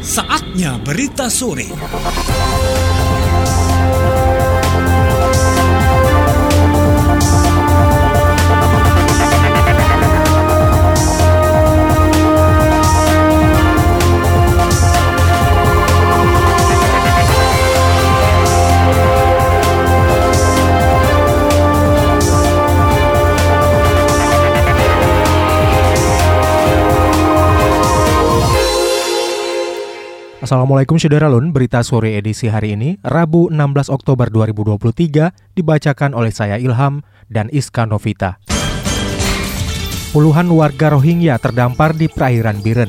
Saatnya berita sore. Assalamualaikum Syederalun, berita sore edisi hari ini, Rabu 16 Oktober 2023, dibacakan oleh saya Ilham dan Iska Novita. Puluhan warga Rohingya terdampar di perairan Biren.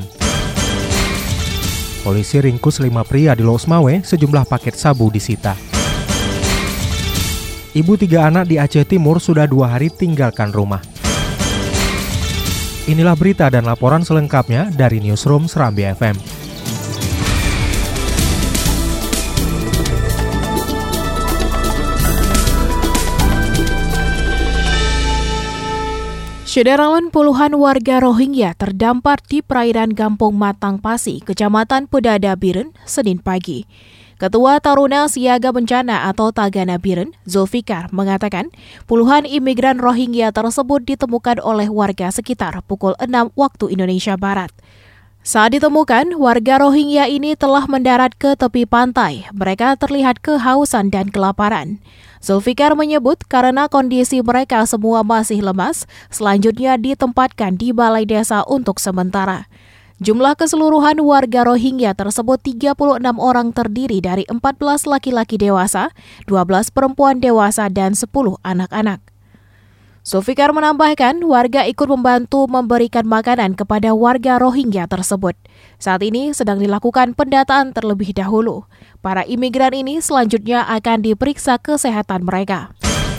Polisi ringkus 5 pria di Losmawe, sejumlah paket sabu disita. Ibu 3 anak di Aceh Timur sudah 2 hari tinggalkan rumah. Inilah berita dan laporan selengkapnya dari Newsroom Serambi FM. Syederalun, puluhan warga Rohingya terdampar di perairan Kampung Matang Pasi, Kecamatan Pedada Biren, Senin pagi. Ketua Taruna Siaga Bencana atau Tagana Biren, Zulfikar, mengatakan puluhan imigran Rohingya tersebut ditemukan oleh warga sekitar pukul 6 waktu Indonesia Barat. Saat ditemukan, warga Rohingya ini telah mendarat ke tepi pantai. Mereka terlihat kehausan dan kelaparan. Zulfikar menyebut karena kondisi mereka semua masih lemas, selanjutnya ditempatkan di balai desa untuk sementara. Jumlah keseluruhan warga Rohingya tersebut 36 orang terdiri dari 14 laki-laki dewasa, 12 perempuan dewasa, dan 10 anak-anak. Zulfikar menambahkan warga ikut membantu memberikan makanan kepada warga Rohingya tersebut. Saat ini sedang dilakukan pendataan terlebih dahulu. Para imigran ini selanjutnya akan diperiksa kesehatan mereka.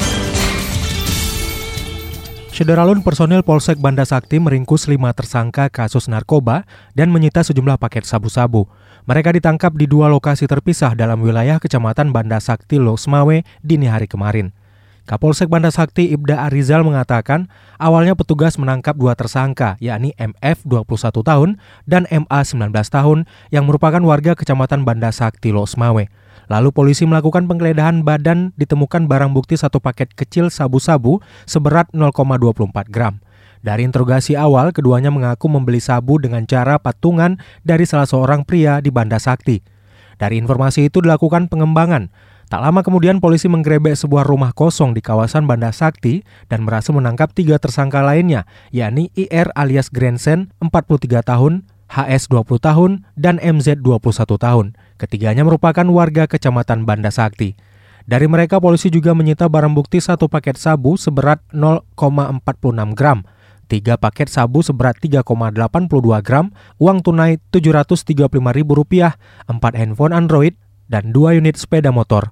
Syederalun, personil Polsek Banda Sakti meringkus 5 tersangka kasus narkoba dan menyita sejumlah paket sabu-sabu. Mereka ditangkap di 2 lokasi terpisah dalam wilayah Kecamatan Banda Sakti, Losmawe, dini hari kemarin. Kapolsek Banda Sakti Ibda Arizal mengatakan awalnya petugas menangkap 2 tersangka, yakni MF 21 tahun dan MA 19 tahun yang merupakan warga Kecamatan Banda Sakti, Losmawe. Lalu polisi melakukan penggeledahan badan, ditemukan barang bukti 1 paket kecil sabu-sabu seberat 0,24 gram. Dari interogasi awal, keduanya mengaku membeli sabu dengan cara patungan dari salah seorang pria di Banda Sakti. Dari informasi itu dilakukan pengembangan. Tak lama kemudian polisi menggerebek sebuah rumah kosong di kawasan Banda Sakti dan berhasil menangkap 3 tersangka lainnya, yakni IR alias Grensen 43 tahun, HS 20 tahun, dan MZ 21 tahun. Ketiganya merupakan warga Kecamatan Banda Sakti. Dari mereka polisi juga menyita barang bukti 1 paket sabu seberat 0,46 gram, 3 paket sabu seberat 3,82 gram, uang tunai Rp735.000, 4 handphone Android, dan 2 unit sepeda motor.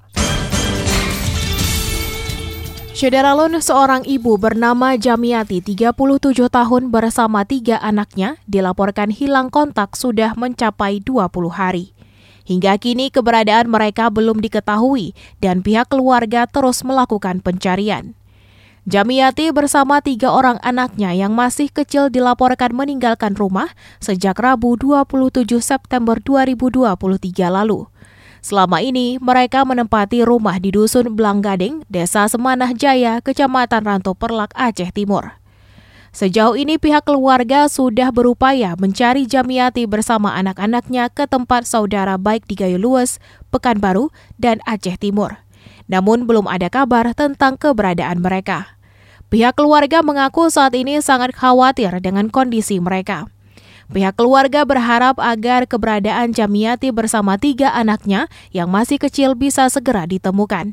Syederalun, seorang ibu bernama Jamiati 37 tahun bersama 3 anaknya dilaporkan hilang kontak sudah mencapai 20 hari. Hingga kini keberadaan mereka belum diketahui dan pihak keluarga terus melakukan pencarian. Jamiati bersama 3 orang anaknya yang masih kecil dilaporkan meninggalkan rumah sejak Rabu 27 September 2023 lalu. Selama ini, mereka menempati rumah di Dusun Blanggading, Desa Semanah Jaya, Kecamatan Ranto Perlak, Aceh Timur. Sejauh ini pihak keluarga sudah berupaya mencari Jamiati bersama anak-anaknya ke tempat saudara baik di Gayo Lues, Pekanbaru, dan Aceh Timur. Namun belum ada kabar tentang keberadaan mereka. Pihak keluarga mengaku saat ini sangat khawatir dengan kondisi mereka. Pihak keluarga berharap agar keberadaan Jamiati bersama 3 anaknya yang masih kecil bisa segera ditemukan.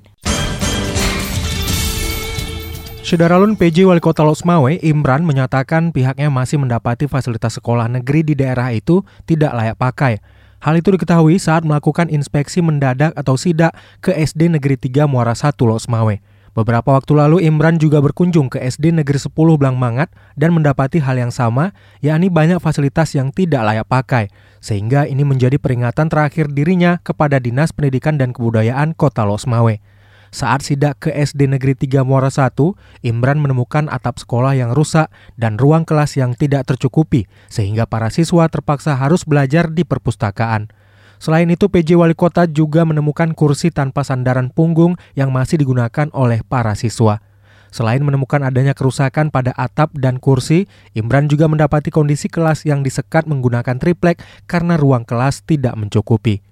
Syederalun, PJ Wali Kota Losmawe, Imran, menyatakan pihaknya masih mendapati fasilitas sekolah negeri di daerah itu tidak layak pakai. Hal itu diketahui saat melakukan inspeksi mendadak atau sidak ke SD Negeri 3 Muara 1 Losmawe. Beberapa waktu lalu Imran juga berkunjung ke SD Negeri 10 Blangmangat dan mendapati hal yang sama, yakni banyak fasilitas yang tidak layak pakai, sehingga ini menjadi peringatan terakhir dirinya kepada Dinas Pendidikan dan Kebudayaan Kota Losmawe. Saat sidak ke SD Negeri 3 Muara 1, Imran menemukan atap sekolah yang rusak dan ruang kelas yang tidak tercukupi, sehingga para siswa terpaksa harus belajar di perpustakaan. Selain itu, PJ Wali Kota juga menemukan kursi tanpa sandaran punggung yang masih digunakan oleh para siswa. Selain menemukan adanya kerusakan pada atap dan kursi, Imran juga mendapati kondisi kelas yang disekat menggunakan triplek karena ruang kelas tidak mencukupi.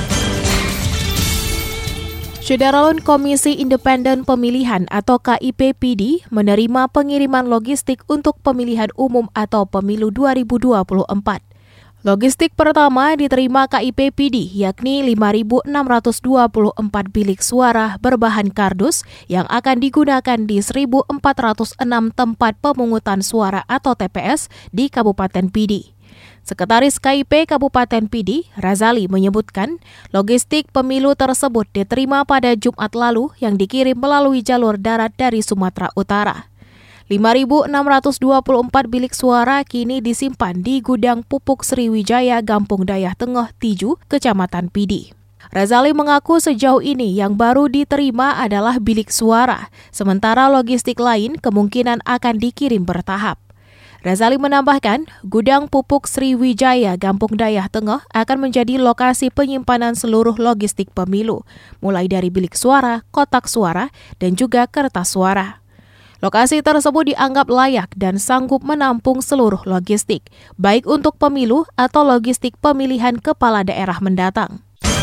Saudara, Komisi Independen Pemilihan atau KIP-PD menerima pengiriman logistik untuk pemilihan umum atau pemilu 2024. Logistik pertama diterima KIP-PD, yakni 5.624 bilik suara berbahan kardus yang akan digunakan di 1.406 tempat pemungutan suara atau TPS di Kabupaten PD. Sekretaris KIP Kabupaten PD, Razali, menyebutkan logistik pemilu tersebut diterima pada Jumat lalu yang dikirim melalui jalur darat dari Sumatera Utara. 5.624 bilik suara kini disimpan di Gudang Pupuk Sriwijaya, Gampung Dayah Tengah, Tiju, Kecamatan Pidi. Razali mengaku sejauh ini yang baru diterima adalah bilik suara, sementara logistik lain kemungkinan akan dikirim bertahap. Razali menambahkan, Gudang Pupuk Sriwijaya, Gampung Dayah Tengah akan menjadi lokasi penyimpanan seluruh logistik pemilu, mulai dari bilik suara, kotak suara, dan juga kertas suara. Lokasi tersebut dianggap layak dan sanggup menampung seluruh logistik, baik untuk pemilu atau logistik pemilihan kepala daerah mendatang.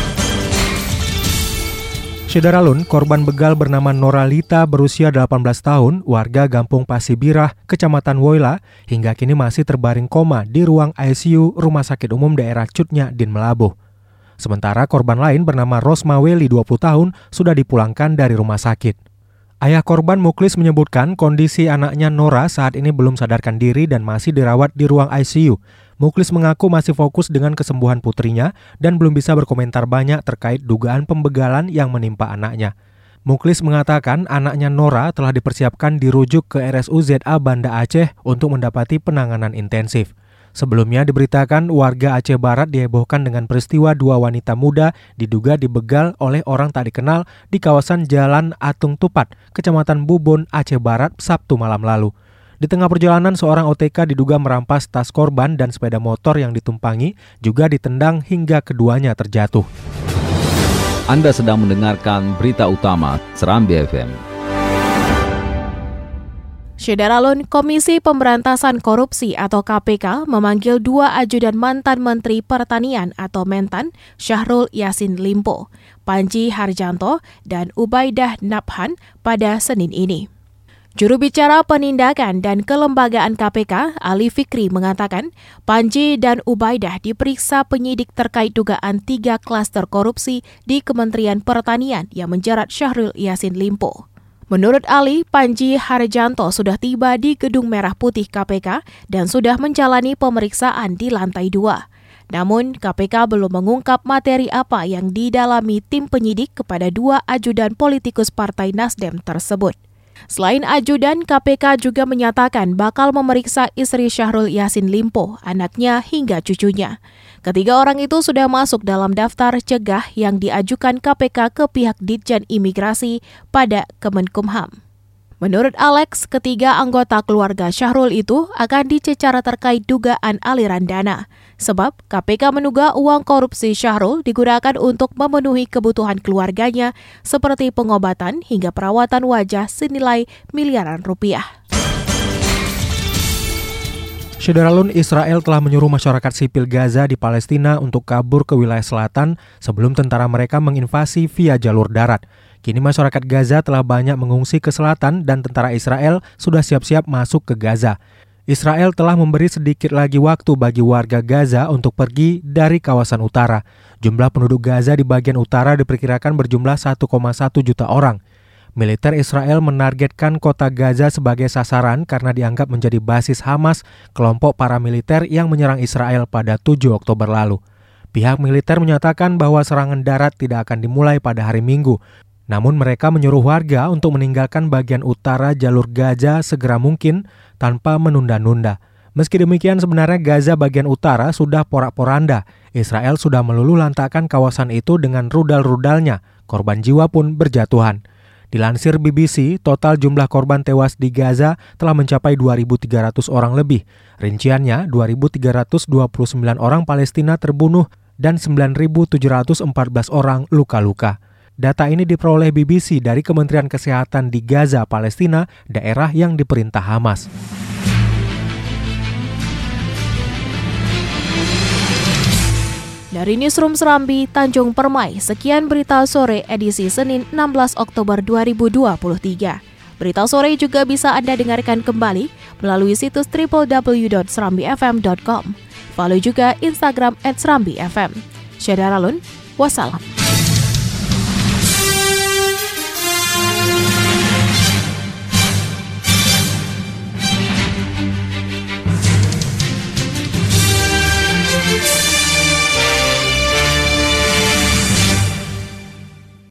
Saudara, korban begal bernama Noralita berusia 18 tahun, warga Gampung Pasibirah, Kecamatan Woila, hingga kini masih terbaring koma di ruang ICU Rumah Sakit Umum Daerah Cutnya, Din Melabuh. Sementara korban lain bernama Rosma Weli, 20 tahun, sudah dipulangkan dari rumah sakit. Ayah korban Muklis menyebutkan kondisi anaknya Nora saat ini belum sadarkan diri dan masih dirawat di ruang ICU. Muklis mengaku masih fokus dengan kesembuhan putrinya dan belum bisa berkomentar banyak terkait dugaan pembegalan yang menimpa anaknya. Muklis mengatakan anaknya Nora telah dipersiapkan dirujuk ke RSUZA Banda Aceh untuk mendapati penanganan intensif. Sebelumnya diberitakan warga Aceh Barat dihebohkan dengan peristiwa dua wanita muda diduga dibegal oleh orang tak dikenal di kawasan Jalan Atung Tupat, Kecamatan Bubun, Aceh Barat, Sabtu malam lalu. Di tengah perjalanan, seorang OTK diduga merampas tas korban dan sepeda motor yang ditumpangi juga ditendang hingga keduanya terjatuh. Anda sedang mendengarkan berita utama Serambi FM. Saudara, Komisi Pemberantasan Korupsi atau KPK memanggil dua ajudan mantan Menteri Pertanian atau Mentan, Syahrul Yassin Limpo, Panji Harjanto, dan Ubaidah Nabhan pada Senin ini. Juru bicara Penindakan dan Kelembagaan KPK, Ali Fikri, mengatakan Panji dan Ubaidah diperiksa penyidik terkait dugaan 3 klaster korupsi di Kementerian Pertanian yang menjerat Syahrul Yassin Limpo. Menurut Ali, Panji Harjanto sudah tiba di Gedung Merah Putih KPK dan sudah menjalani pemeriksaan di lantai 2. Namun, KPK belum mengungkap materi apa yang didalami tim penyidik kepada dua ajudan politikus Partai Nasdem tersebut. Selain ajudan, KPK juga menyatakan bakal memeriksa istri Syahrul Yassin Limpo, anaknya hingga cucunya. Ketiga orang itu sudah masuk dalam daftar cegah yang diajukan KPK ke pihak Ditjen Imigrasi pada Kemenkumham. Menurut Alex, ketiga anggota keluarga Syahrul itu akan dicecar terkait dugaan aliran dana. Sebab KPK menduga uang korupsi Syahrul digunakan untuk memenuhi kebutuhan keluarganya seperti pengobatan hingga perawatan wajah senilai miliaran rupiah. Saudara, Israel telah menyuruh masyarakat sipil Gaza di Palestina untuk kabur ke wilayah selatan sebelum tentara mereka menginvasi via jalur darat. Kini masyarakat Gaza telah banyak mengungsi ke selatan dan tentara Israel sudah siap-siap masuk ke Gaza. Israel telah memberi sedikit lagi waktu bagi warga Gaza untuk pergi dari kawasan utara. Jumlah penduduk Gaza di bagian utara diperkirakan berjumlah 1,1 juta orang. Militer Israel menargetkan kota Gaza sebagai sasaran karena dianggap menjadi basis Hamas, kelompok paramiliter yang menyerang Israel pada 7 Oktober lalu. Pihak militer menyatakan bahwa serangan darat tidak akan dimulai pada hari Minggu. Namun mereka menyuruh warga untuk meninggalkan bagian utara jalur Gaza segera mungkin tanpa menunda-nunda. Meski demikian, sebenarnya Gaza bagian utara sudah porak-poranda. Israel sudah meluluhlantakkan kawasan itu dengan rudal-rudalnya. Korban jiwa pun berjatuhan. Dilansir BBC, total jumlah korban tewas di Gaza telah mencapai 2.300 orang lebih. Rinciannya, 2.329 orang Palestina terbunuh dan 9.714 orang luka-luka. Data ini diperoleh BBC dari Kementerian Kesehatan di Gaza, Palestina, daerah yang diperintah Hamas. Dari Newsroom Serambi, Tanjung Permai, sekian berita sore edisi Senin 16 Oktober 2023. Berita sore juga bisa Anda dengarkan kembali melalui situs www.serambifm.com. Follow juga Instagram @serambifm. Syeda Ralun, wassalam.